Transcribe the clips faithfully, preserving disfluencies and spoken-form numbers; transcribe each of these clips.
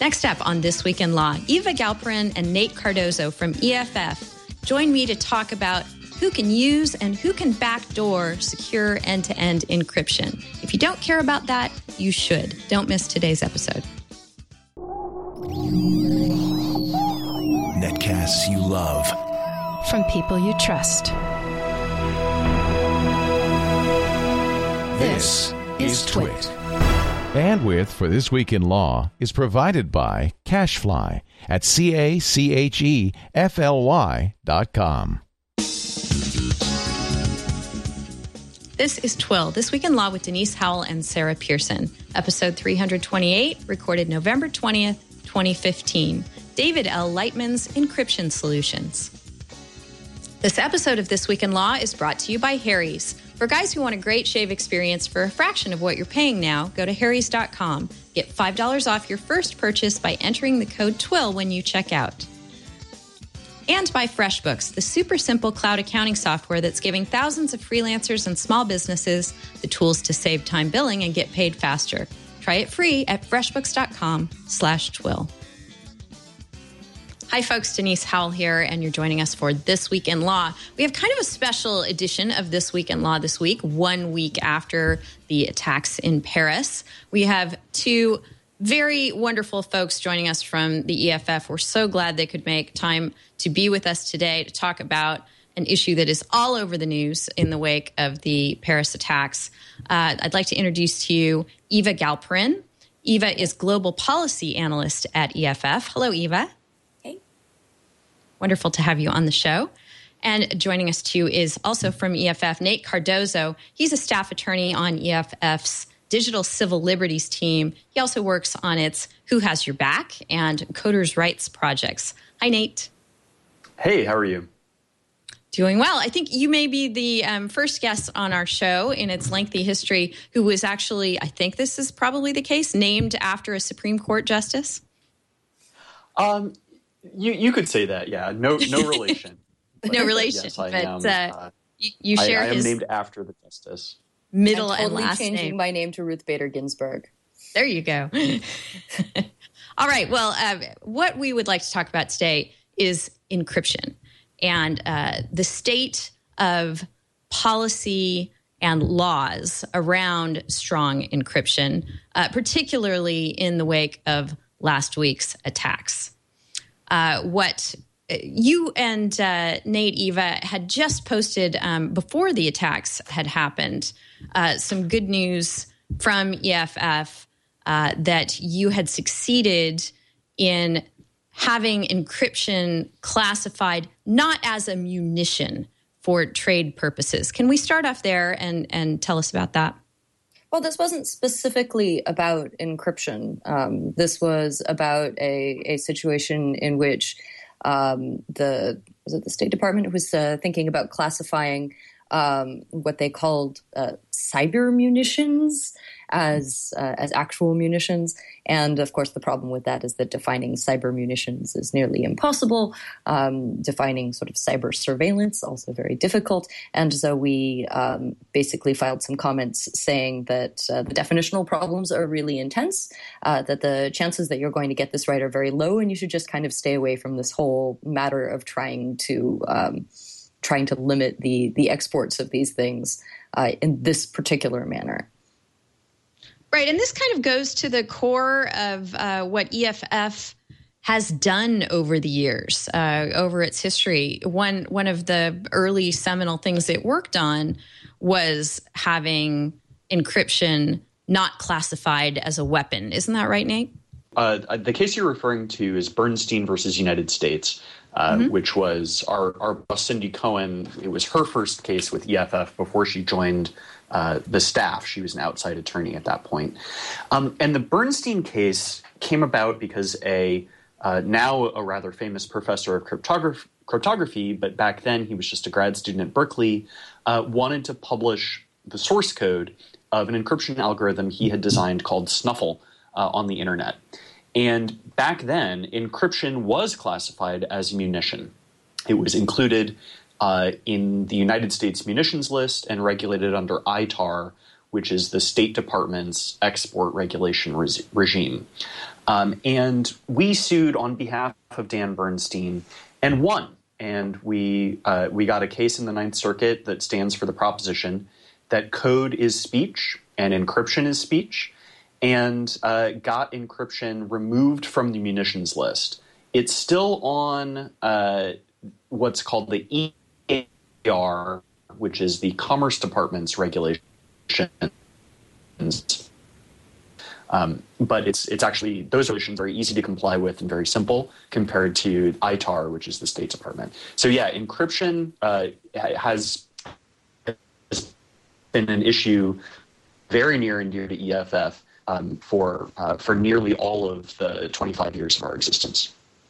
Next up on This Week in Law, Eva Galperin and Nate Cardozo from E F F join me to talk about who can use and who can backdoor secure end-to-end encryption. If you don't care about that, you should. Don't miss today's episode. Netcasts you love. From people you trust. This is Twit. Bandwidth for This Week in Law is provided by CacheFly at C A C H E F L Y dot com. This is Twill, This Week in Law with Denise Howell and Sarah Pearson. Episode three twenty-eight, recorded November twentieth, twenty fifteen. David L. Lightman's Encryption Solutions. This episode of This Week in Law is brought to you by Harry's. For guys who want a great shave experience for a fraction of what you're paying now, go to harrys dot com. Get five dollars off your first purchase by entering the code TWILL when you check out. And by FreshBooks, the super simple cloud accounting software that's giving thousands of freelancers and small businesses the tools to save time billing and get paid faster. Try it free at freshbooks dot com slash twill. Hi, folks. Denise Howell here, and you're joining us for This Week in Law. We have kind of a special edition of This Week in Law this week, one week after the attacks in Paris. We have two very wonderful folks joining us from the E F F. We're so glad they could make time to be with us today to talk about an issue that is all over the news in the wake of the Paris attacks. Uh, I'd like to introduce to you Eva Galperin. Eva is Global Policy Analyst at E F F. Hello, Eva. Wonderful to have you on the show. And joining us, too, is also from E F F, Nate Cardozo. He's a staff attorney on E F F's Digital Civil Liberties team. He also works on its Who Has Your Back and Coders' Rights projects. Hi, Nate. Hey, how are you? Doing well. I think you may be the um, first guest on our show in its lengthy history who was actually, I think this is probably the case, named after a Supreme Court justice. Um. You you could say that, yeah. No no relation. no relation, yes, I but am, uh, uh, you, you share I, I am his named after the justice. Middle I'm totally and last changing name. my name to Ruth Bader Ginsburg. There you go. All right. Well, uh, what we would like to talk about today is encryption and uh, the state of policy and laws around strong encryption, uh, particularly in the wake of last week's attacks. Uh, what you and uh, Nate, Eva, had just posted um, before the attacks had happened, uh, some good news from E F F uh, that you had succeeded in having encryption classified not as a munition for trade purposes. Can we start off there and, and tell us about that? Well, this wasn't specifically about encryption. Um, this was about a, a situation in which um, the was it the State Department was uh, thinking about classifying um, what they called uh, cyber munitions as uh, as actual munitions. And of course, the problem with that is that defining cyber munitions is nearly impossible. Um, defining sort of cyber surveillance, also very difficult. And so we um, basically filed some comments saying that uh, the definitional problems are really intense, uh, that the chances that you're going to get this right are very low, and you should just kind of stay away from this whole matter of trying to um, trying to limit the the exports of these things uh, in this particular manner. Right, and this kind of goes to the core of uh, what E F F has done over the years, uh, over its history. One one of the early seminal things it worked on was having encryption not classified as a weapon. Isn't that right, Nate? Uh, the case you're referring to is Bernstein versus United States, uh, mm-hmm. which was our, our boss, Cindy Cohen. It was her first case with E F F before she joined uh, the staff. She was an outside attorney at that point. Um, and the Bernstein case came about because a uh, now a rather famous professor of cryptography, cryptography, but back then he was just a grad student at Berkeley, uh, wanted to publish the source code of an encryption algorithm he had designed called Snuffle uh, on the internet. And back then, encryption was classified as a munition. It was included uh, in the United States munitions list and regulated under I T A R, which is the State Department's export regulation re- regime. Um, and we sued on behalf of Dan Bernstein and won. And we uh, we got a case in the Ninth Circuit that stands for the proposition that code is speech and encryption is speech, and uh, got encryption removed from the munitions list. It's still on uh, what's called the E A R, which is the Commerce Department's regulations. Um, but it's it's actually, those regulations are easy to comply with and very simple compared to I T A R, which is the State Department. So yeah, encryption uh, has, has been an issue very near and dear to E F F um, for uh, for nearly all of the twenty-five years of our existence.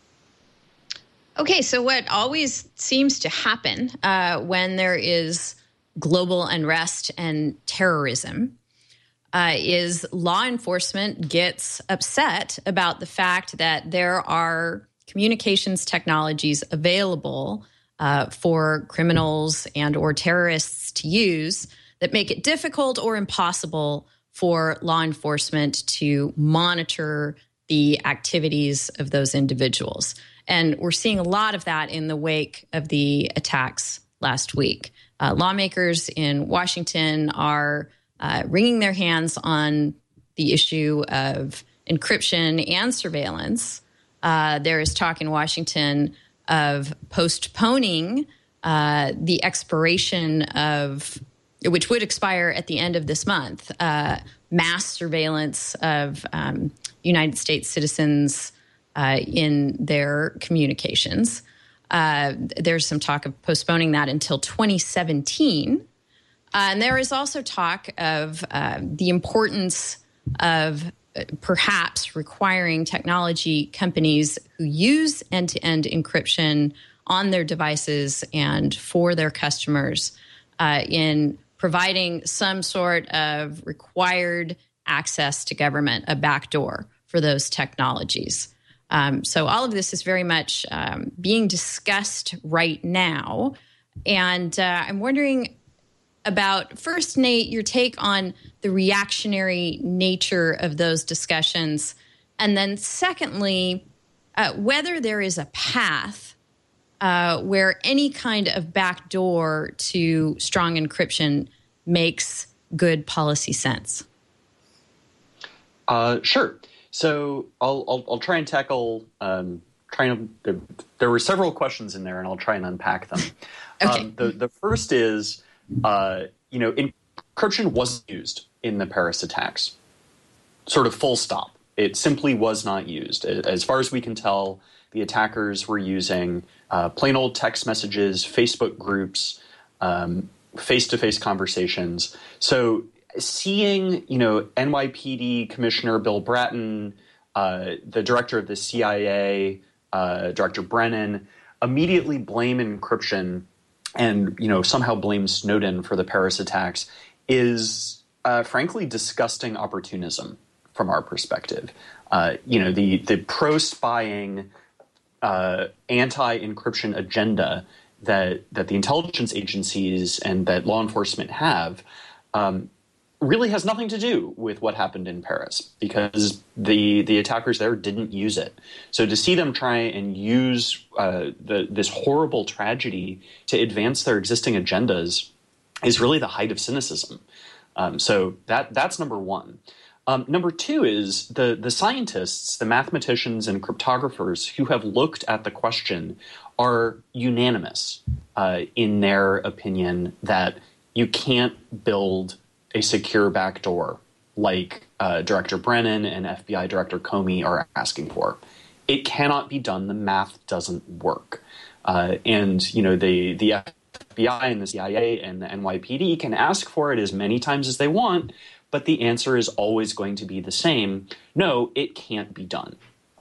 Okay, so what always seems to happen uh, when there is global unrest and terrorism uh, is law enforcement gets upset about the fact that there are communications technologies available uh, for criminals and or terrorists to use that make it difficult or impossible for law enforcement to monitor the activities of those individuals. And we're seeing a lot of that in the wake of the attacks last week. Uh, lawmakers in Washington are uh, wringing their hands on the issue of encryption and surveillance. Uh, there is talk in Washington of postponing uh, the expiration of, which would expire at the end of this month, uh, mass surveillance of um, United States citizens uh, in their communications. Uh, there's some talk of postponing that until twenty seventeen. Uh, and there is also talk of uh, the importance of uh, perhaps requiring technology companies who use end-to-end encryption on their devices and for their customers uh, in providing some sort of required access to government, a backdoor for those technologies. Um, so all of this is very much um, being discussed right now. And uh, I'm wondering about, first, Nate, your take on the reactionary nature of those discussions. And then secondly, uh, whether there is a path uh, where any kind of backdoor to strong encryption makes good policy sense. Uh, sure. So I'll, I'll I'll try and tackle. Um, trying to. There, there were several questions in there, and I'll try and unpack them. Okay. Um, the the first is, uh, you know, encryption wasn't used in the Paris attacks. Sort of full stop. It simply was not used. As far as we can tell, the attackers were using uh, plain old text messages, Facebook groups, um, face-to-face conversations. So seeing, you know, N Y P D Commissioner Bill Bratton, uh, the director of the C I A, uh, Director Brennan, immediately blame encryption and, you know, somehow blame Snowden for the Paris attacks is, uh, frankly, disgusting opportunism from our perspective. Uh, you know, the, the pro-spying, uh, anti-encryption agenda that, that the intelligence agencies and that law enforcement have um, really has nothing to do with what happened in Paris, because the the attackers there didn't use it. So to see them try and use uh, the, this horrible tragedy to advance their existing agendas is really the height of cynicism. Um, so that that's number one. Um, number two is the the scientists, the mathematicians and cryptographers who have looked at the question are unanimous uh, in their opinion that you can't build a secure backdoor like uh, Director Brennan and F B I Director Comey are asking for. It cannot be done. The math doesn't work. Uh, and, you know, the, the F B I and the C I A and the N Y P D can ask for it as many times as they want, but the answer is always going to be the same. No, it can't be done.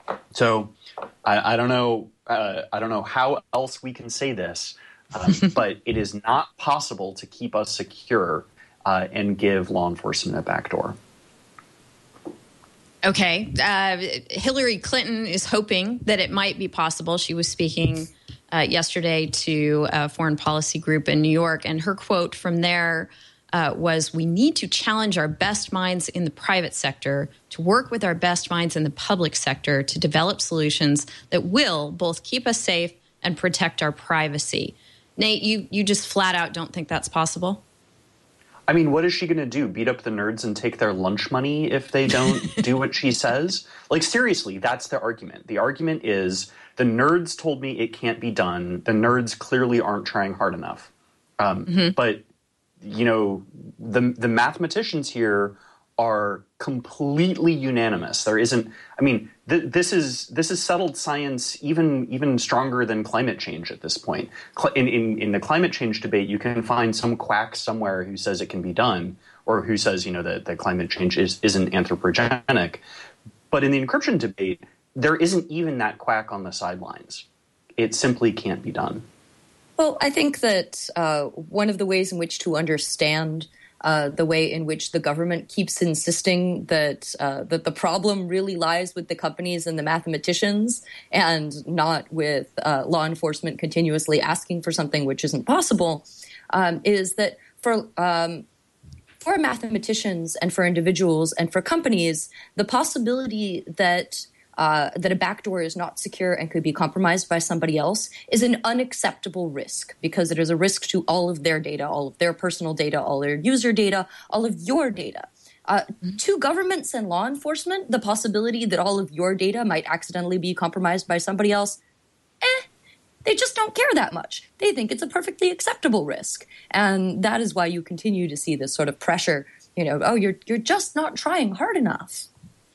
So I, I don't know. Uh, I don't know how else we can say this, um, but it is not possible to keep us secure Uh, and give law enforcement a backdoor. Okay. Uh, Hillary Clinton is hoping that it might be possible. She was speaking uh, yesterday to a foreign policy group in New York, and her quote from there uh, was we need to challenge our best minds in the private sector to work with our best minds in the public sector to develop solutions that will both keep us safe and protect our privacy. Nate, you, you just flat out don't think that's possible? I mean, what is she going to do? Beat up the nerds and take their lunch money if they don't do what she says? Like, seriously, that's the argument. The argument is the nerds told me it can't be done. The nerds clearly aren't trying hard enough. Um, mm-hmm. But, you know, the the mathematicians here are completely unanimous. There isn't, I mean, th- this is this is settled science even even stronger than climate change at this point. Cl- in, in, in the climate change debate, you can find some quack somewhere who says it can be done, or who says, you know, that, that climate change is, isn't anthropogenic. But in the encryption debate, there isn't even that quack on the sidelines. It simply can't be done. Well, I think that uh, one of the ways in which to understand uh, the way in which the government keeps insisting that uh, that the problem really lies with the companies and the mathematicians and not with uh, law enforcement continuously asking for something which isn't possible um, is that for um, for mathematicians and for individuals and for companies, the possibility that Uh, that a backdoor is not secure and could be compromised by somebody else is an unacceptable risk because it is a risk to all of their data, all of their personal data, all their user data, all of your data. Uh, mm-hmm. To governments and law enforcement, the possibility that all of your data might accidentally be compromised by somebody else, eh, they just don't care that much. They think it's a perfectly acceptable risk. And that is why you continue to see this sort of pressure, you know, oh, you're you're just not trying hard enough.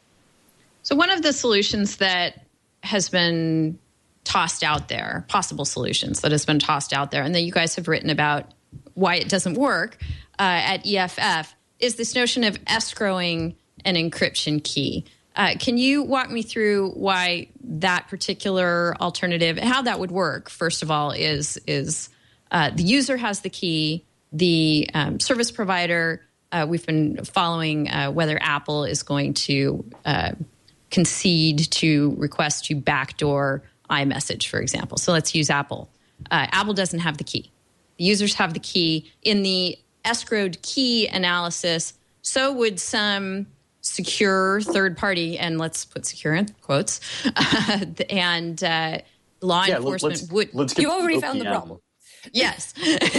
So one of the solutions that has been tossed out there, possible solutions that has been tossed out there, and that you guys have written about why it doesn't work uh, at E F F, is this notion of escrowing an encryption key. Uh, can you walk me through why that particular alternative, how that would work? First of all, is is uh, the user has the key, the um, service provider. Uh, we've been following uh, whether Apple is going to uh, concede to request to backdoor iMessage, for example. So let's use Apple. Uh, Apple doesn't have the key. The users have the key. In the escrowed key analysis, so would some secure third party, and let's put secure in quotes, uh, and uh, law yeah, enforcement let's, would... Let's you already found the problem. Yes.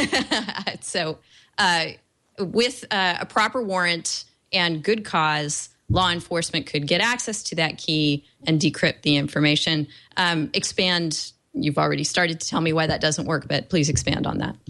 So uh, with uh, a proper warrant and good cause, law enforcement could get access to that key and decrypt the information. Um, expand, you've already started to tell me why that doesn't work, but please expand on that.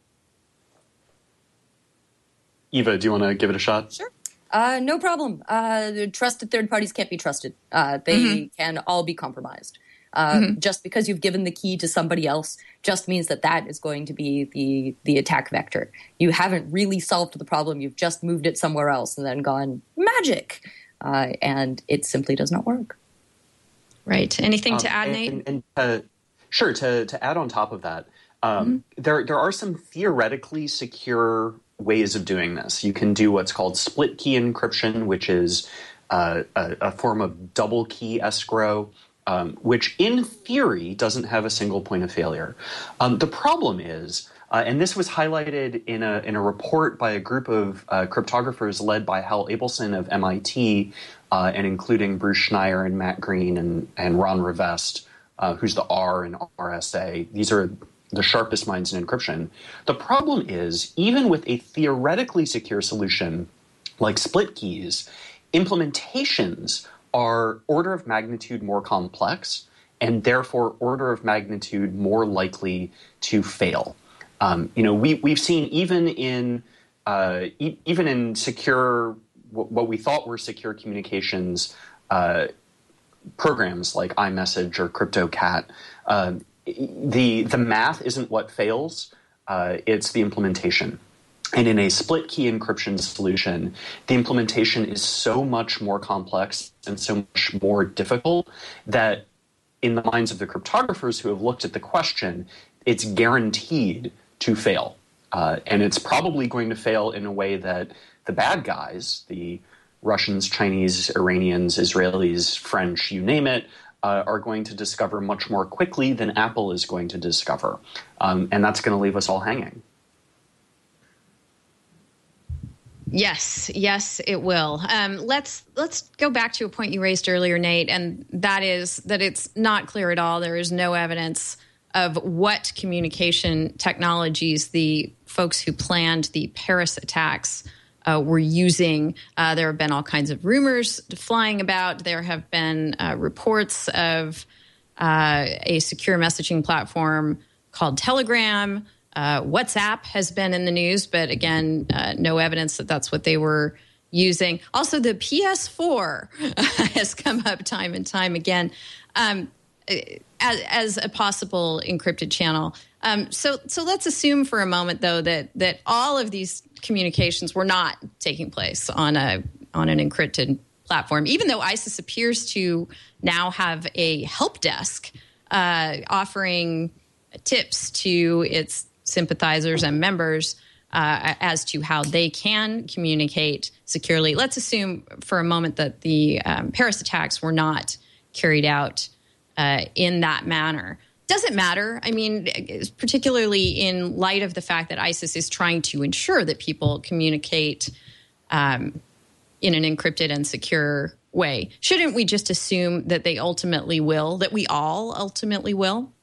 Eva, do you want to give it a shot? Sure. Uh, no problem. Uh, trusted third parties can't be trusted. Uh, they mm-hmm. can all be compromised. Uh, mm-hmm. Just because you've given the key to somebody else just means that that is going to be the the attack vector. You haven't really solved the problem. You've just moved it somewhere else and then gone magic. Uh, and it simply does not work. Right. Anything um, to add, and, Nate? And, and, uh, sure. To, to add on top of that, um, mm-hmm. there there are some theoretically secure ways of doing this. You can do what's called split key encryption, which is uh, a, a form of double key escrow. Um, which in theory doesn't have a single point of failure. Um, the problem is, uh, and this was highlighted in a in a report by a group of uh, cryptographers led by Hal Abelson of M I T, uh, and including Bruce Schneier and Matt Green and, and Ron Rivest, uh, who's the R in R S A. These are the sharpest minds in encryption. The problem is, even with a theoretically secure solution like split keys, implementations are order of magnitude more complex and therefore order of magnitude more likely to fail. Um, you know, we, we've seen even in uh, e- even in secure, w- what we thought were secure communications uh, programs like iMessage or CryptoCat, uh, the the math isn't what fails; uh, it's the implementation. And in a split key encryption solution, the implementation is so much more complex and so much more difficult that in the minds of the cryptographers who have looked at the question, it's guaranteed to fail. Uh, and it's probably going to fail in a way that the bad guys, the Russians, Chinese, Iranians, Israelis, French, you name it, uh, are going to discover much more quickly than Apple is going to discover. Um, and that's going to leave us all hanging. Yes, yes, it will. Um, let's let's go back to a point you raised earlier, Nate, and that is that it's not clear at all. There is no evidence of what communication technologies the folks who planned the Paris attacks uh, were using. Uh, there have been all kinds of rumors flying about. There have been uh, reports of uh, a secure messaging platform called Telegram. Uh, WhatsApp has been in the news, but again, uh, no evidence that that's what they were using. Also, the P S four has come up time and time again um, as, as a possible encrypted channel. Um, so, so let's assume for a moment, though, that that all of these communications were not taking place on a on an encrypted platform, even though ISIS appears to now have a help desk uh, offering tips to its sympathizers and members uh, as to how they can communicate securely. Let's assume for a moment that the um, Paris attacks were not carried out uh, in that manner. Does it matter? I mean, particularly in light of the fact that ISIS is trying to ensure that people communicate um, in an encrypted and secure way. Shouldn't we just assume that they ultimately will, that we all ultimately will?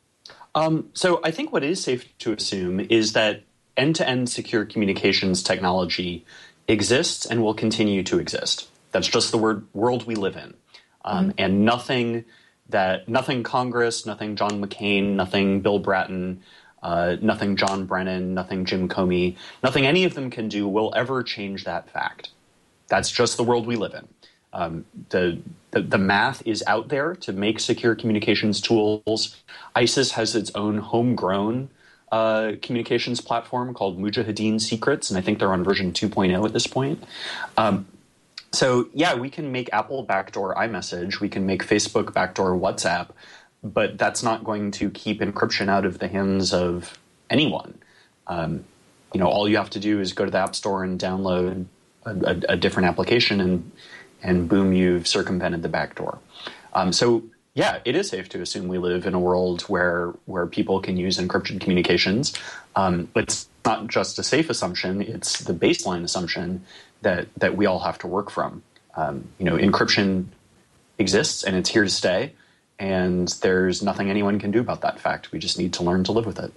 Um, so I think what is safe to assume is that end-to-end secure communications technology exists and will continue to exist. That's just the word world we live in. Um, mm-hmm. And nothing that nothing Congress, nothing John McCain, nothing Bill Bratton, uh, nothing John Brennan, nothing Jim Comey, nothing any of them can do will ever change that fact. That's just the world we live in. Um, the, the the math is out there to make secure communications tools. ISIS has its own homegrown uh, communications platform called Mujahideen Secrets, and I think they're on version two point oh at this point. Um, so, yeah, we can make Apple backdoor iMessage, we can make Facebook backdoor WhatsApp, but that's not going to keep encryption out of the hands of anyone. Um, you know, all you have to do is go to the App Store and download a, a, a different application, and and boom, you've circumvented the back door. Um, so, yeah, it is safe to assume we live in a world where where people can use encrypted communications. Um, but it's not just a safe assumption, it's the baseline assumption that, that we all have to work from. Um, you know, encryption exists and it's here to stay, and there's nothing anyone can do about that fact. We just need to learn to live with it.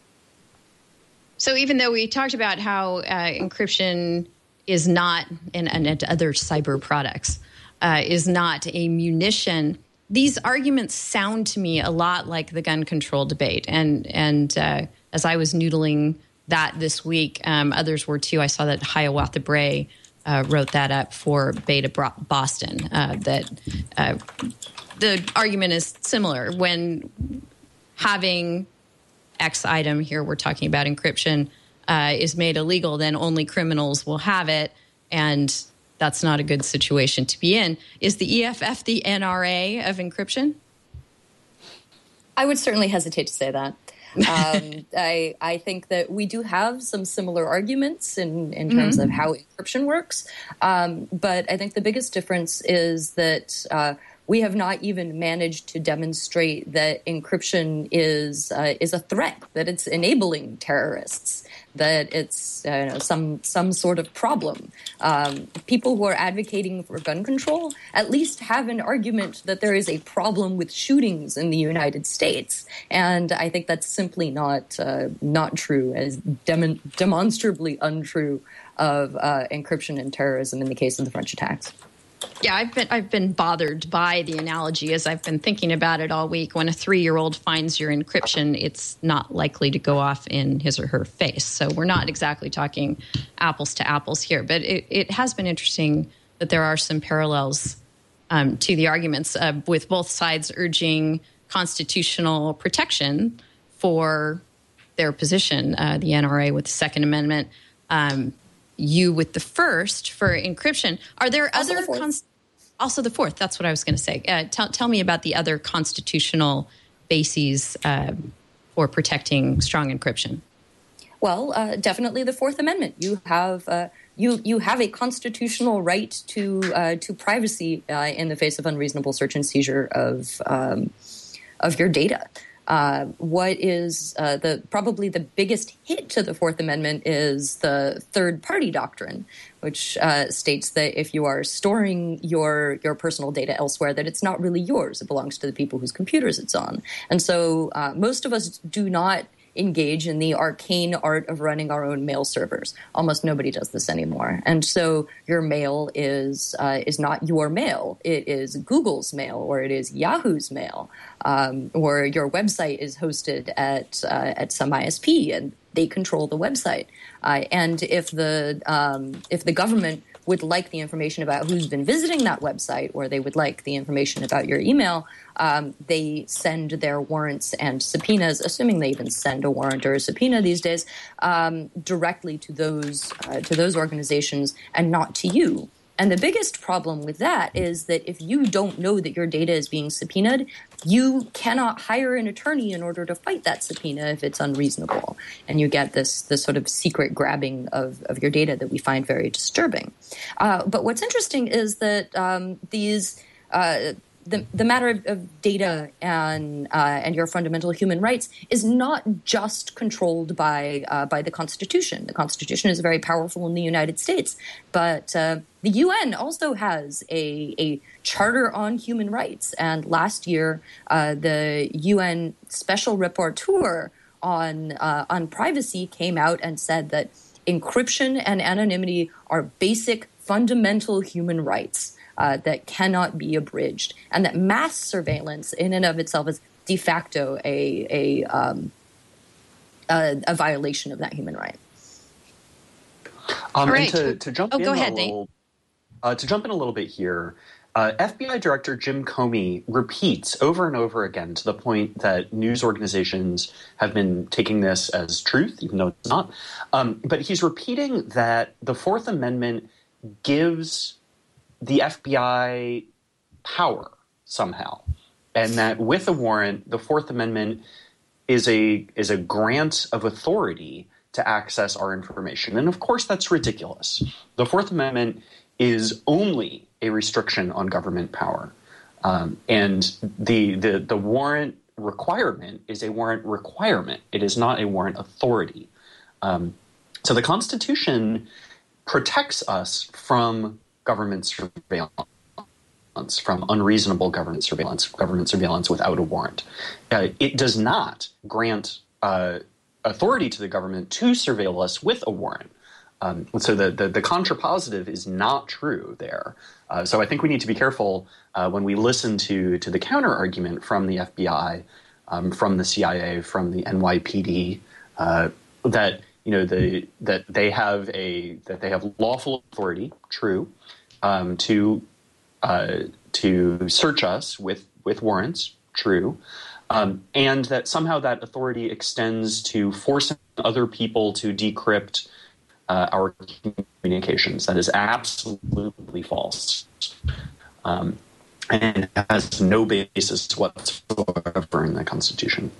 So even though we talked about how uh, encryption is not, and, and other cyber products, uh, is not a munition, these arguments sound to me a lot like the gun control debate. And and uh, as I was noodling that this week, um, others were too. I saw that Hiawatha Bray uh, wrote that up for Beta Boston, uh, that uh, the argument is similar. When having X item, here we're talking about encryption, Uh, is made illegal, then only criminals will have it, and that's not a good situation to be in. Is the E F F the N R A of encryption? I would certainly hesitate to say that. Um, I, I think that we do have some similar arguments in, in terms mm-hmm. of how encryption works, um, but I think the biggest difference is that uh, we have not even managed to demonstrate that encryption is uh, is a threat, that it's enabling terrorists, that it's uh, you know, some some sort of problem. Um, people who are advocating for gun control at least have an argument that there is a problem with shootings in the United States, and I think that's simply not uh, not true, as dem- demonstrably untrue of uh, encryption and terrorism in the case of the French attacks. Yeah, I've been I've been bothered by the analogy as I've been thinking about it all week. When a three-year-old finds your encryption, it's not likely to go off in his or her face. So we're not exactly talking apples to apples here. But it, it has been interesting that there are some parallels um, to the arguments uh, with both sides urging constitutional protection for their position, uh, the N R A with the Second Amendment, um, you with the first for encryption. Are there also other... The cons- also the fourth. That's what I was going to say. Uh, tell, tell me about the other constitutional bases uh, for protecting strong encryption. Well, uh, definitely the Fourth Amendment. You have uh, you you have a constitutional right to uh, to privacy uh, in the face of unreasonable search and seizure of um, of your data. Uh, what is uh, the probably the biggest hit to the Fourth Amendment is the third-party doctrine, which uh, states that if you are storing your your personal data elsewhere, that it's not really yours; it belongs to the people whose computers it's on. And so, uh, most of us do not engage in the arcane art of running our own mail servers. Almost nobody does this anymore. And so your mail is uh, is not your mail. It is Google's mail, or it is Yahoo's mail, um, or your website is hosted at uh, at some I S P, and they control the website. Uh, and if the um, if the government would like the information about who's been visiting that website, or they would like the information about your email, um, they send their warrants and subpoenas, assuming they even send a warrant or a subpoena these days, um, directly to those uh, to those organizations and not to you. And the biggest problem with that is that if you don't know that your data is being subpoenaed, you cannot hire an attorney in order to fight that subpoena if it's unreasonable. And you get this, this sort of secret grabbing of, of your data that we find very disturbing. Uh, but what's interesting is that um, these uh, the, the matter of, of data and uh, and your fundamental human rights is not just controlled by uh, by the Constitution. The Constitution is very powerful in the United States, but uh, the U N also has a, a charter on human rights. And last year, uh, the U N Special Rapporteur on uh, on privacy came out and said that encryption and anonymity are basic fundamental human rights uh, that cannot be abridged, and that mass surveillance in and of itself is de facto a a, um, a, a violation of that human right. Um, right. And to, to jump oh, in go ahead, a little, uh, to jump in a little bit here, uh, F B I Director Jim Comey repeats over and over again, to the point that news organizations have been taking this as truth, even though it's not. Um, but he's repeating that the Fourth Amendment gives the F B I power somehow, and that with a warrant, the Fourth Amendment is a is a grant of authority to access our information. And of course, that's ridiculous. The Fourth Amendment is only a restriction on government power. Um, and the, the, the warrant requirement is a warrant requirement. It is not a warrant authority. Um, so the Constitution protects us from government surveillance, from unreasonable government surveillance, government surveillance without a warrant. Uh, it does not grant uh, authority to the government to surveil us with a warrant. Um, so the, the, the contrapositive is not true there. Uh, so I think we need to be careful uh, when we listen to, to the counter-argument from the F B I, um, from the C I A, from the N Y P D, uh, that you know the that they have a that they have lawful authority, true, um, to uh, to search us with with warrants, true. Um, and that somehow that authority extends to forcing other people to decrypt uh, our communications. That is absolutely false, um, and has no basis whatsoever in the Constitution.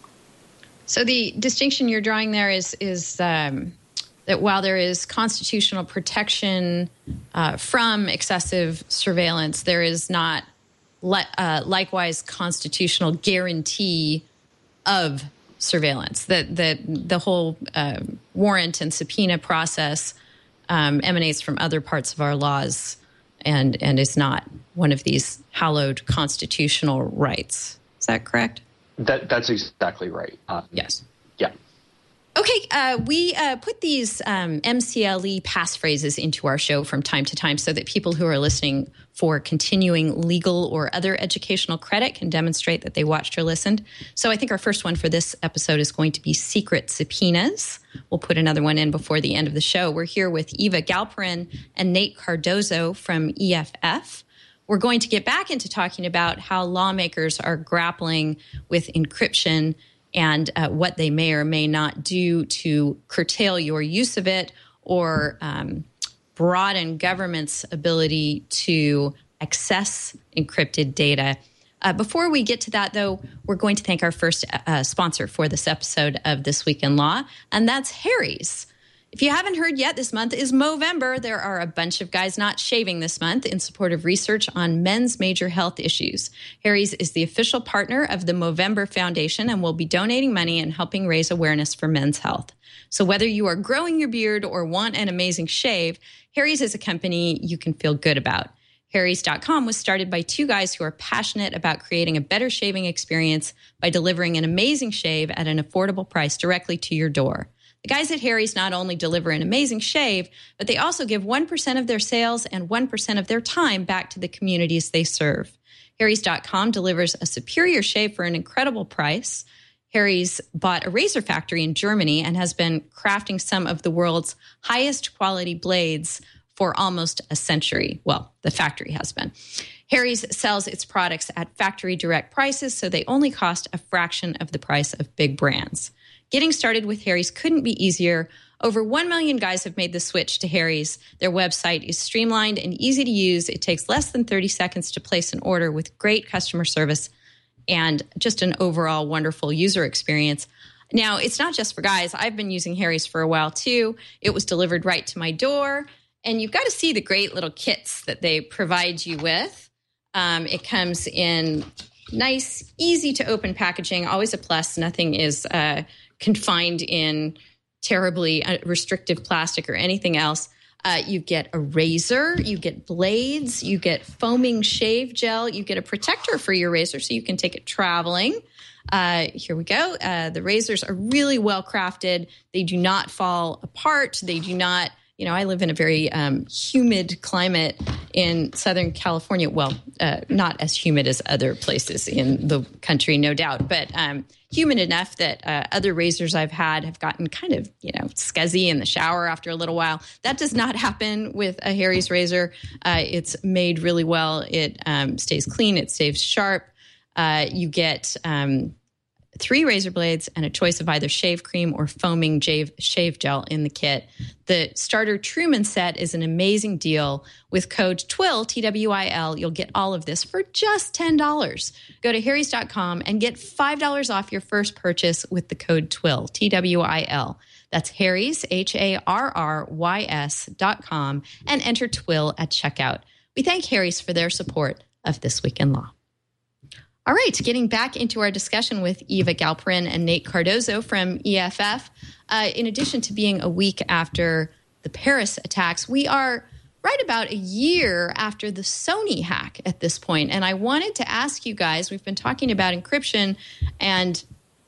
So the distinction you're drawing there is is um, that while there is constitutional protection uh, from excessive surveillance, there is not Li- uh, likewise constitutional guarantee of surveillance. That the, the whole uh, warrant and subpoena process um, emanates from other parts of our laws and, and is not one of these hallowed constitutional rights. Is that correct? That That's exactly right. Um, yes. Yeah. Okay, uh, we uh, put these um, M C L E passphrases into our show from time to time so that people who are listening for continuing legal or other educational credit can demonstrate that they watched or listened. So I think our first one for this episode is going to be secret subpoenas. We'll put another one in before the end of the show. We're here with Eva Galperin and Nate Cardozo from E F F. We're going to get back into talking about how lawmakers are grappling with encryption and uh, what they may or may not do to curtail your use of it or um, broaden government's ability to access encrypted data. Uh, before we get to that, though, we're going to thank our first uh, sponsor for this episode of This Week in Law, and that's Harry's. If you haven't heard yet, this month is Movember. There are a bunch of guys not shaving this month in support of research on men's major health issues. Harry's is the official partner of the Movember Foundation and will be donating money and helping raise awareness for men's health. So whether you are growing your beard or want an amazing shave, Harry's is a company you can feel good about. Harry's dot com was started by two guys who are passionate about creating a better shaving experience by delivering an amazing shave at an affordable price directly to your door. The guys at Harry's not only deliver an amazing shave, but they also give one percent of their sales and one percent of their time back to the communities they serve. Harry's dot com delivers a superior shave for an incredible price. Harry's bought a razor factory in Germany and has been crafting some of the world's highest quality blades for almost a century. Well, the factory has been. Harry's sells its products at factory direct prices, so they only cost a fraction of the price of big brands. Getting started with Harry's couldn't be easier. Over one million guys have made the switch to Harry's. Their website is streamlined and easy to use. It takes less than thirty seconds to place an order with great customer service and just an overall wonderful user experience. Now, it's not just for guys. I've been using Harry's for a while, too. It was delivered right to my door. And you've got to see the great little kits that they provide you with. Um, it comes in nice, easy to open packaging, always a plus. Nothing is uh, confined in terribly restrictive plastic or anything else. Uh, you get a razor, you get blades, you get foaming shave gel, you get a protector for your razor so you can take it traveling. Uh, here we go. Uh, the razors are really well crafted. They do not fall apart. They do not, you know, I live in a very um, humid climate in Southern California. Well, uh, not as humid as other places in the country, no doubt, but um, humid enough that uh, other razors I've had have gotten kind of, you know, scuzzy in the shower after a little while. That does not happen with a Harry's razor. Uh, it's made really well. It um, stays clean. It stays sharp. Uh, you get um, three razor blades and a choice of either shave cream or foaming shave, shave gel in the kit. The starter Truman set is an amazing deal. With code T W I L, T W I L, you'll get all of this for just ten dollars. Go to harrys dot com and get five dollars off your first purchase with the code T W I L, T W I L. That's Harry's, H A R R Y S dot com, and enter T W I L at checkout. We thank Harry's for their support of This Week in Law. All right, getting back into our discussion with Eva Galperin and Nate Cardozo from E F F. Uh, in addition to being a week after the Paris attacks, we are right about a year after the Sony hack at this point. And I wanted to ask you guys, we've been talking about encryption and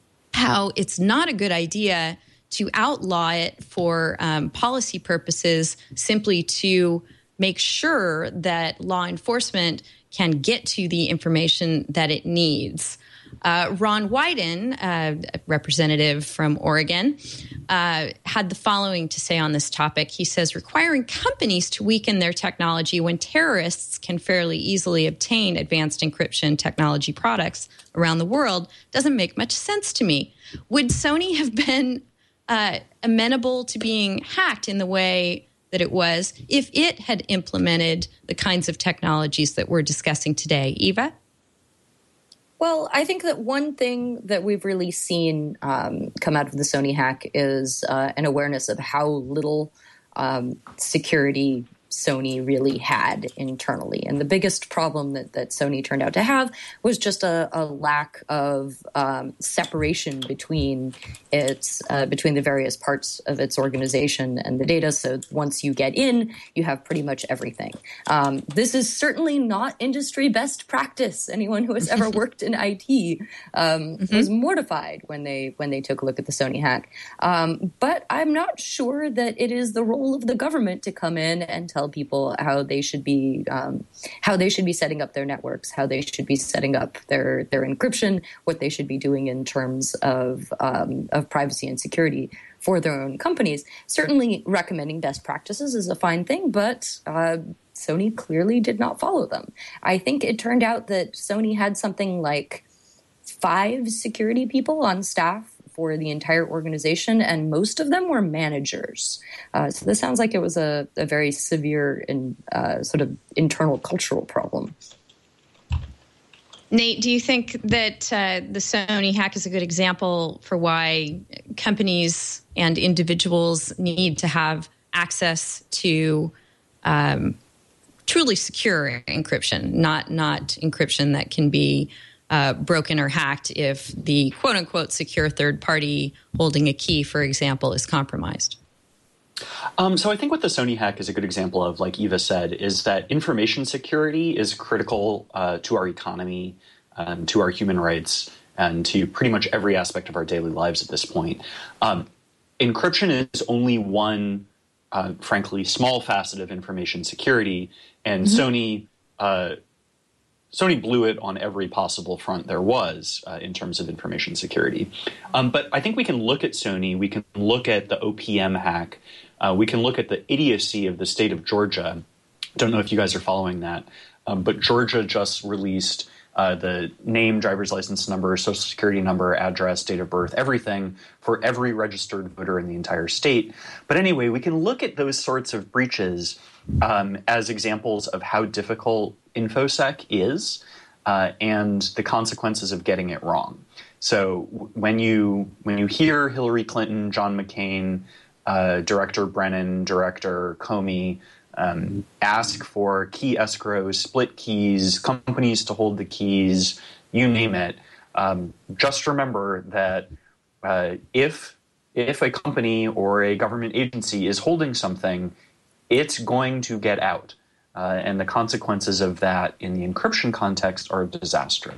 how it's not a good idea to outlaw it for um, policy purposes, simply to make sure that law enforcement can get to the information that it needs. Uh, Ron Wyden, uh, a representative from Oregon, uh, had the following to say on this topic. He says, requiring companies to weaken their technology when terrorists can fairly easily obtain advanced encryption technology products around the world doesn't make much sense to me. Would Sony have been uh, amenable to being hacked in the way that it was if it had implemented the kinds of technologies that we're discussing today? Eva? Well, I think that one thing that we've really seen um, come out of the Sony hack is uh, an awareness of how little um, security Sony really had internally. And the biggest problem that, that Sony turned out to have was just a, a lack of um, separation between its uh, between the various parts of its organization and the data. So once you get in, you have pretty much everything. Um, this is certainly not industry best practice. Anyone who has ever worked in I T um, mm-hmm. was mortified when they when they took a look at the Sony hack. Um, but I'm not sure that it is the role of the government to come in and tell people how they should be um, how they should be setting up their networks, how they should be setting up their their encryption, what they should be doing in terms of um, of privacy and security for their own companies. Certainly, recommending best practices is a fine thing, but uh, Sony clearly did not follow them. I think it turned out that Sony had something like five security people on staff for the entire organization, and most of them were managers. Uh, so this sounds like it was a, a very severe and uh, sort of internal cultural problem. Nate, do you think that uh, the Sony hack is a good example for why companies and individuals need to have access to um, truly secure encryption, not not encryption that can be uh, broken or hacked if the quote-unquote secure third party holding a key, for example, is compromised? Um, so I think what the Sony hack is a good example of, like Eva said, is that information security is critical uh, to our economy, um, to our human rights, and to pretty much every aspect of our daily lives at this point. Um, encryption is only one, uh, frankly, small facet of information security, and mm-hmm. Sony uh, Sony blew it on every possible front there was uh, in terms of information security. Um, but I think we can look at Sony, we can look at the O P M hack, uh, we can look at the idiocy of the state of Georgia. Don't know if you guys are following that, um, but Georgia just released uh, the name, driver's license number, social security number, address, date of birth, everything for every registered voter in the entire state. But anyway, we can look at those sorts of breaches um, as examples of how difficult InfoSec is uh, and the consequences of getting it wrong. So w- when you when you hear Hillary Clinton, John McCain, uh, Director Brennan, Director Comey um, ask for key escrows, split keys, companies to hold the keys, you name it, um, just remember that uh, if if a company or a government agency is holding something, it's going to get out. Uh, and the consequences of that in the encryption context are disastrous.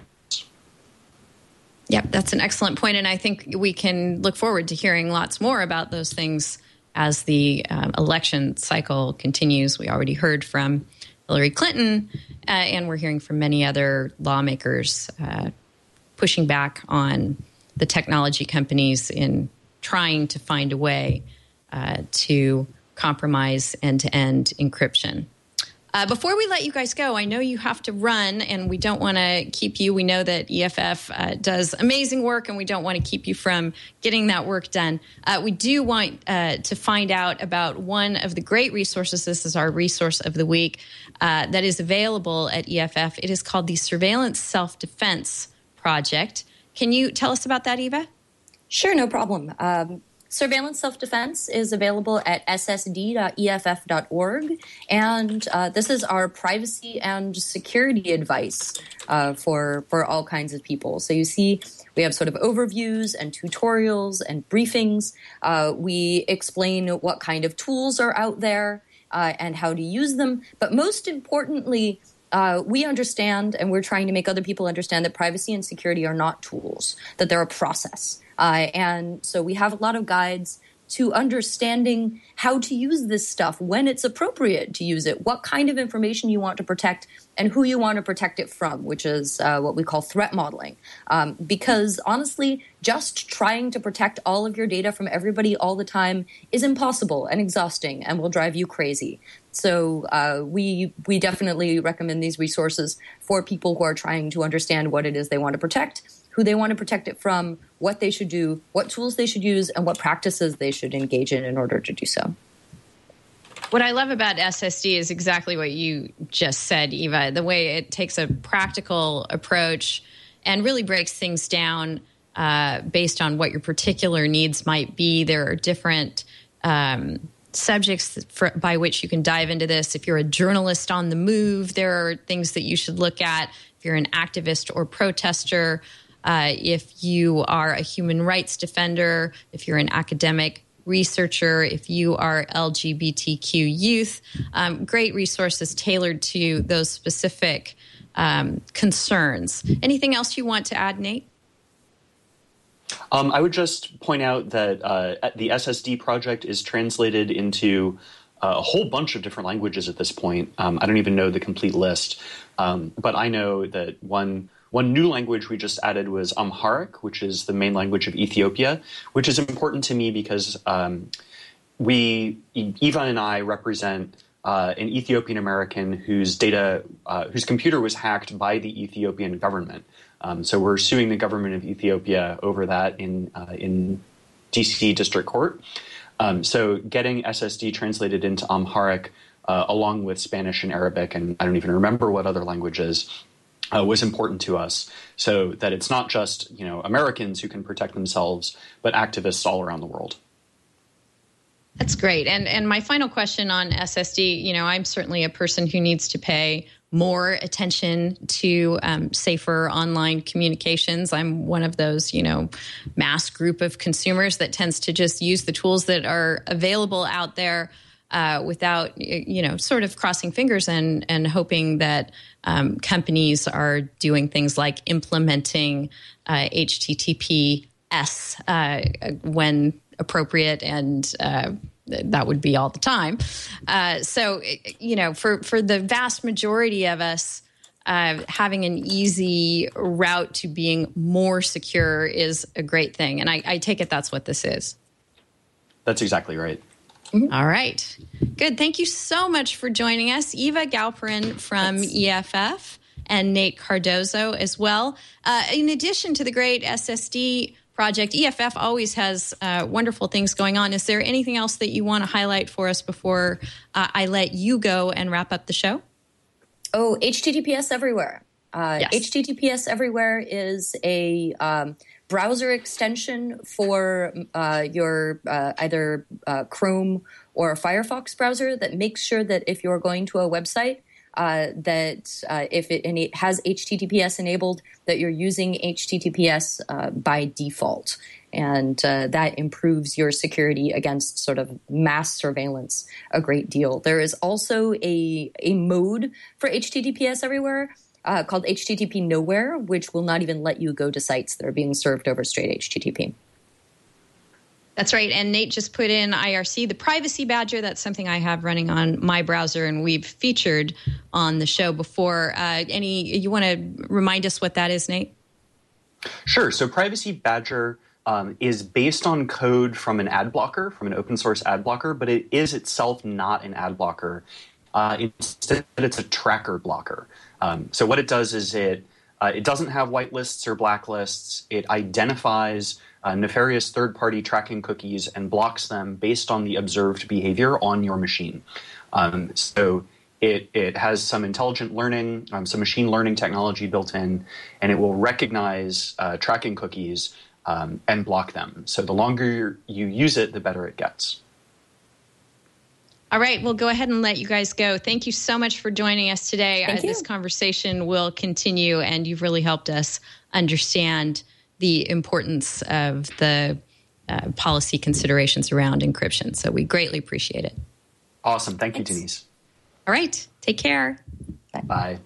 Yep, that's an excellent point, and I think we can look forward to hearing lots more about those things as the um, election cycle continues. We already heard from Hillary Clinton, uh, and we're hearing from many other lawmakers uh, pushing back on the technology companies in trying to find a way uh, to compromise end-to-end encryption. Uh, before we let you guys go, I know you have to run, and we don't want to keep you. We know that E F F uh, does amazing work, and we don't want to keep you from getting that work done. Uh, we do want uh, to find out about one of the great resources. This is our resource of the week uh, that is available at E F F. It is called the Surveillance Self-Defense Project. Can you tell us about that, Eva? Sure, no problem. Um, Surveillance Self-Defense is available at s s d dot e f f dot org, and uh, this is our privacy and security advice uh, for, for all kinds of people. So you see, we have sort of overviews and tutorials and briefings. Uh, we explain what kind of tools are out there uh, and how to use them. But most importantly, Uh, we understand, and we're trying to make other people understand, that privacy and security are not tools, that they're a process. Uh, and so we have a lot of guides to understanding how to use this stuff, when it's appropriate to use it, what kind of information you want to protect, and who you want to protect it from, which is uh, what we call threat modeling. Um, because honestly, just trying to protect all of your data from everybody all the time is impossible and exhausting and will drive you crazy. So uh, we we definitely recommend these resources for people who are trying to understand what it is they want to protect, who they want to protect it from, what they should do, what tools they should use, and what practices they should engage in in order to do so. What I love about S S D is exactly what you just said, Eva, the way it takes a practical approach and really breaks things down uh, based on what your particular needs might be. There are different um, subjects for, by which you can dive into this. If you're a journalist on the move, there are things that you should look at. If you're an activist or protester, uh, if you are a human rights defender, if you're an academic researcher, if you are L G B T Q youth, um, great resources tailored to those specific um, concerns. Anything else you want to add, Nate? Um, I would just point out that uh, the S S D project is translated into uh, a whole bunch of different languages at this point. Um, I don't even know the complete list, um, but I know that one one new language we just added was Amharic, which is the main language of Ethiopia, which is important to me because um, we, Eva and I, represent uh, an Ethiopian American whose data, uh, whose computer was hacked by the Ethiopian government. Um, so we're suing the government of Ethiopia over that in uh, in D C District Court. Um, so getting S S D translated into Amharic, uh, along with Spanish and Arabic, and I don't even remember what other languages, uh, was important to us, so that it's not just, you know, Americans who can protect themselves, but activists all around the world. That's great. And and my final question on S S D, you know, I'm certainly a person who needs to pay more attention to um, safer online communications. I'm one of those, you know, mass group of consumers that tends to just use the tools that are available out there uh, without, you know, sort of crossing fingers and, and hoping that um, companies are doing things like implementing uh, H T T P S uh, when appropriate, and uh, that would be all the time. Uh, so, you know, for, for the vast majority of us, uh, having an easy route to being more secure is a great thing. And I, I take it that's what this is. That's exactly right. Mm-hmm. All right. Good. Thank you so much for joining us. Eva Galperin from Thanks. E F F and Nate Cardozo as well. Uh, in addition to the great S S D project, E F F always has uh, wonderful things going on. Is there anything else that you want to highlight for us before uh, I let you go and wrap up the show? Oh, H T T P S Everywhere. Uh, yes. H T T P S Everywhere is a um, browser extension for uh, your uh, either uh, Chrome or Firefox browser that makes sure that if you're going to a website, Uh, that uh, if it, and it has H T T P S enabled, that you're using H T T P S uh, by default. And uh, that improves your security against sort of mass surveillance a great deal. There is also a, a mode for H T T P S Everywhere uh, called H T T P Nowhere, which will not even let you go to sites that are being served over straight H T T P. That's right. And Nate just put in I R C, the Privacy Badger. That's something I have running on my browser, and we've featured on the show before. Uh, any, you want to remind us what that is, Nate? Sure. So Privacy Badger um, is based on code from an ad blocker, from an open source ad blocker, but it is itself not an ad blocker. Uh, instead, it's a tracker blocker. Um, so what it does is it uh, it doesn't have whitelists or blacklists. It identifies Uh, nefarious third-party tracking cookies and blocks them based on the observed behavior on your machine. Um, so it, it has some intelligent learning, um, some machine learning technology built in, and it will recognize uh, tracking cookies um, and block them. So the longer you use it, the better it gets. All right, we'll go ahead and let you guys go. Thank you so much for joining us today. Thank uh, you. This conversation will continue, and you've really helped us understand the importance of the uh, policy considerations around encryption. So we greatly appreciate it. Awesome. Thank you, Thanks. Denise. All right. Take care. Bye. Bye.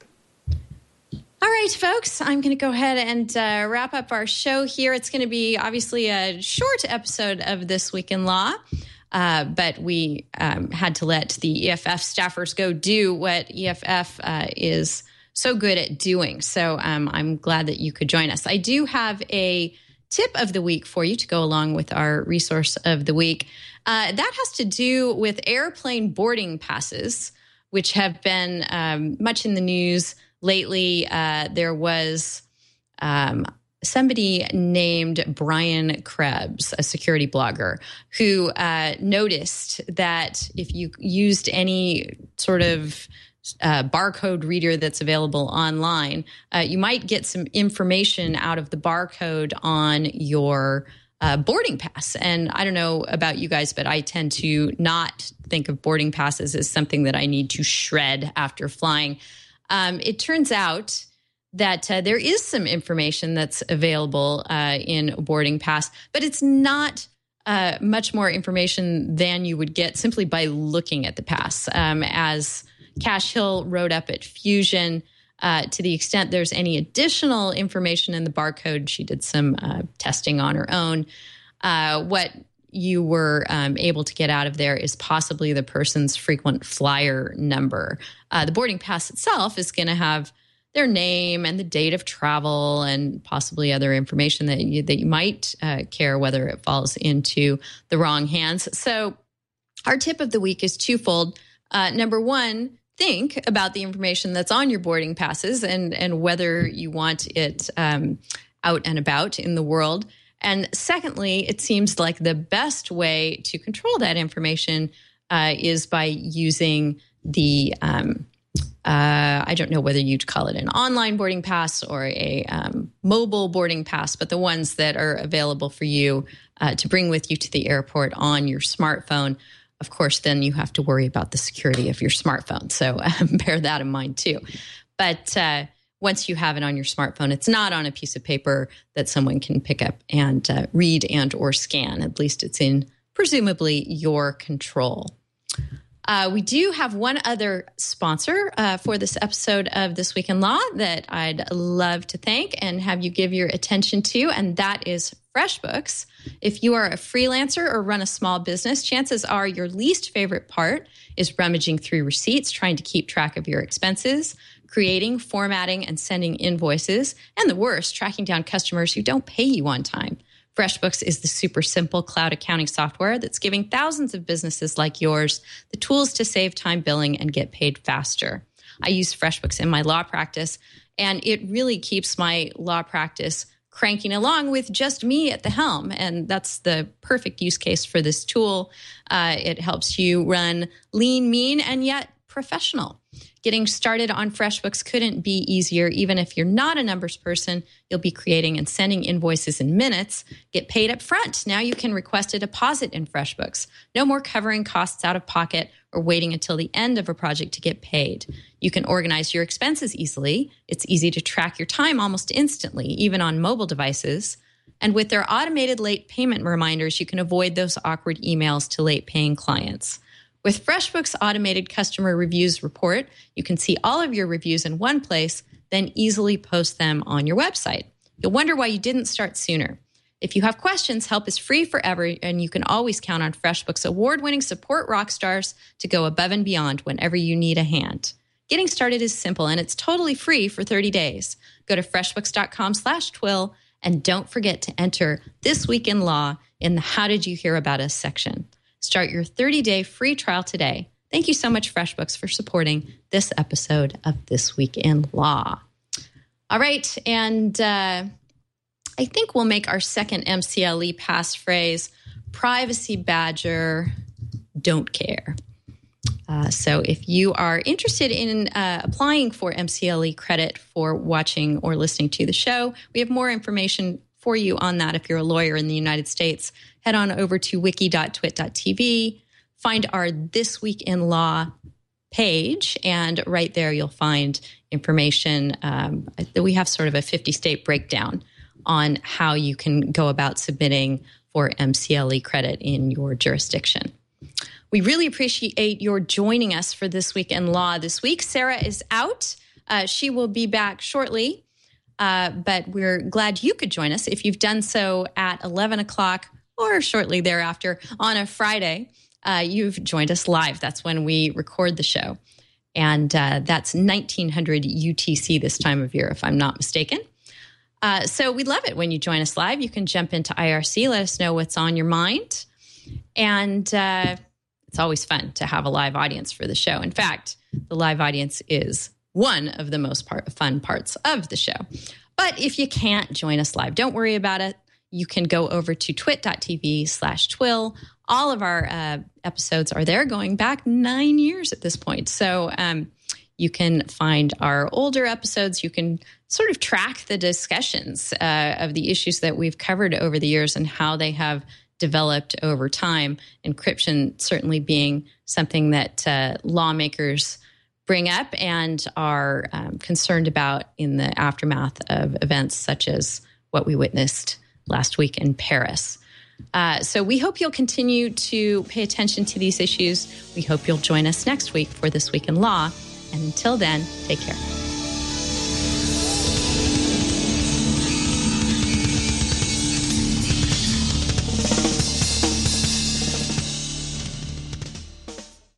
All right, folks, I'm going to go ahead and uh, wrap up our show here. It's going to be obviously a short episode of This Week in Law, uh, but we um, had to let the E F F staffers go do what E F F uh, is so good at doing. So um, I'm glad that you could join us. I do have a tip of the week for you to go along with our resource of the week. Uh, that has to do with airplane boarding passes, which have been um, much in the news lately. Uh, there was um, somebody named Brian Krebs, a security blogger, who uh, noticed that if you used any sort of Uh, barcode reader that's available online, uh, you might get some information out of the barcode on your uh, boarding pass. And I don't know about you guys, but I tend to not think of boarding passes as something that I need to shred after flying. Um, it turns out that uh, there is some information that's available uh, in a boarding pass, but it's not uh, much more information than you would get simply by looking at the pass. Um, as Cash Hill wrote up at Fusion, uh, to the extent there's any additional information in the barcode, she did some uh, testing on her own. Uh, what you were um, able to get out of there is possibly the person's frequent flyer number. Uh, the boarding pass itself is going to have their name and the date of travel and possibly other information that you, that you might uh, care whether it falls into the wrong hands. So our tip of the week is twofold. Uh, number one, think about the information that's on your boarding passes and, and whether you want it um, out and about in the world. And secondly, it seems like the best way to control that information uh, is by using the um, uh, I don't know whether you'd call it an online boarding pass or a um, mobile boarding pass, but the ones that are available for you uh, to bring with you to the airport on your smartphone. Of course, then you have to worry about the security of your smartphone. So um, bear that in mind too. But uh, once you have it on your smartphone, it's not on a piece of paper that someone can pick up and uh, read and or scan. At least it's in presumably your control. Uh, we do have one other sponsor uh, for this episode of This Week in Law that I'd love to thank and have you give your attention to, and that is FreshBooks. If you are a freelancer or run a small business, chances are your least favorite part is rummaging through receipts, trying to keep track of your expenses, creating, formatting, and sending invoices, and the worst, tracking down customers who don't pay you on time. FreshBooks is the super simple cloud accounting software that's giving thousands of businesses like yours the tools to save time billing and get paid faster. I use FreshBooks in my law practice, and it really keeps my law practice cranking along with just me at the helm. And that's the perfect use case for this tool. Uh, it helps you run lean, mean, and yet professional. Getting started on FreshBooks couldn't be easier. Even if you're not a numbers person, you'll be creating and sending invoices in minutes. Get paid up front. Now you can request a deposit in FreshBooks. No more covering costs out of pocket or waiting until the end of a project to get paid. You can organize your expenses easily. It's easy to track your time almost instantly, even on mobile devices. And with their automated late payment reminders, you can avoid those awkward emails to late paying clients. With FreshBooks Automated Customer Reviews Report, you can see all of your reviews in one place, then easily post them on your website. You'll wonder why you didn't start sooner. If you have questions, help is free forever, and you can always count on FreshBooks award-winning support rock stars to go above and beyond whenever you need a hand. Getting started is simple, and it's totally free for thirty days. Go to freshbooks.com slash twill, and don't forget to enter This Week in Law in the How Did You Hear About Us section. Start your thirty-day free trial today. Thank you so much, FreshBooks, for supporting this episode of This Week in Law. All right, and uh, I think we'll make our second M C L E passphrase, privacy badger, don't care. Uh, so if you are interested in uh, applying for M C L E credit for watching or listening to the show, we have more information for you on that. If you're a lawyer in the United States, head on over to wiki dot twit dot t v, find our This Week in Law page, and right there you'll find information. Um, that we have sort of a fifty-state breakdown on how you can go about submitting for M C L E credit in your jurisdiction. We really appreciate your joining us for This Week in Law this week. Sarah is out. Uh, she will be back shortly. Uh, but we're glad you could join us. If you've done so at eleven o'clock or shortly thereafter on a Friday, uh, you've joined us live. That's when we record the show. And uh, that's nineteen hundred U T C this time of year, if I'm not mistaken. Uh, so we love it when you join us live. You can jump into I R C, let us know what's on your mind. And uh, it's always fun to have a live audience for the show. In fact, the live audience is one of the most part, fun parts of the show. But if you can't join us live, don't worry about it. You can go over to twit dot t v slash twill. All of our uh, episodes are there going back nine years at this point. So um, you can find our older episodes. You can sort of track the discussions uh, of the issues that we've covered over the years and how they have developed over time. Encryption certainly being something that uh, lawmakers bring up and are um, concerned about in the aftermath of events such as what we witnessed last week in Paris. Uh, so we hope you'll continue to pay attention to these issues. We hope you'll join us next week for This Week in Law. And until then, take care.